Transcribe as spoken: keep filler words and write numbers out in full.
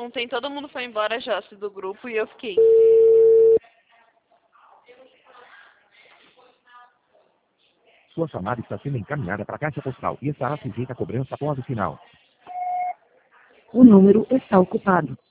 Ontem todo mundo foi embora, Josse, do grupo, e eu fiquei. Sua chamada está sendo encaminhada para a caixa postal e estará sujeita a cobrança após o sinal. O número está ocupado.